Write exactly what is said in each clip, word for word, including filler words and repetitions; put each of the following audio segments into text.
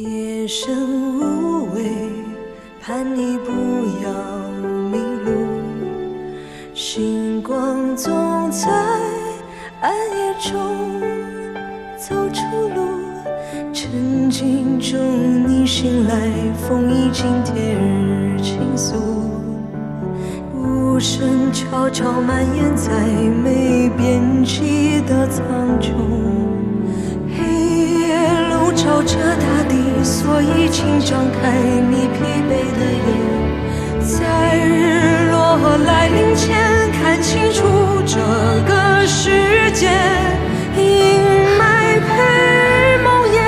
夜深无味，盼你不要迷路。星光总在暗夜中走出路。沉静中你醒来，风已经贴日倾诉。无声悄悄蔓延在没边际的苍穹。黑夜笼罩着大地，所以请张开你疲惫的眼，在日落来临前看清楚这个世界。阴霾配梦魇，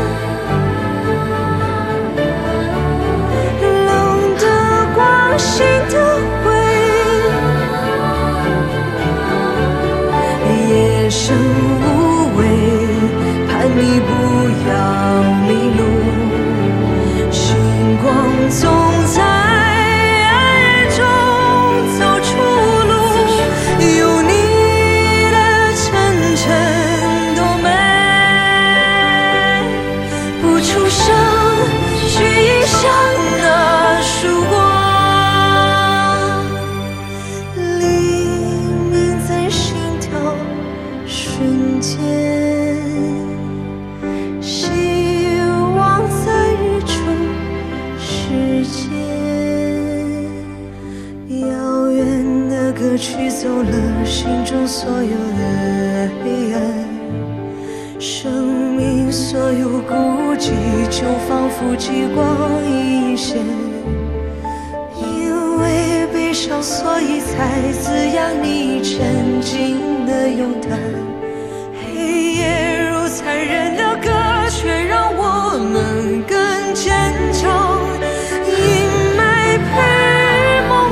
冷的光，心的灰，夜深无味，盼你不要迷路。星光总在暗夜中走出路，有你的沉沉多美。不出声，却映响那曙光，黎明在心跳瞬间，希望在日出时间。遥远的歌曲走了心中所有的黑暗，生命所有孤寂就仿佛极光一现。因为悲伤，所以才滋养你沉静的勇敢。黑夜如残忍的歌，却让我们更坚强。阴霾配梦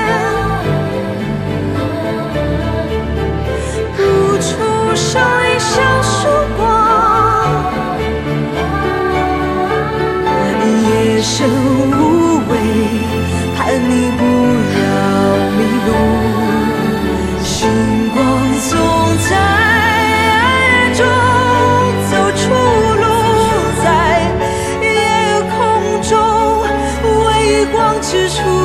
魇，不出声影响曙光。夜深无味，盼你不要迷路。星光总在暗夜中走出路，在夜空中微光之处。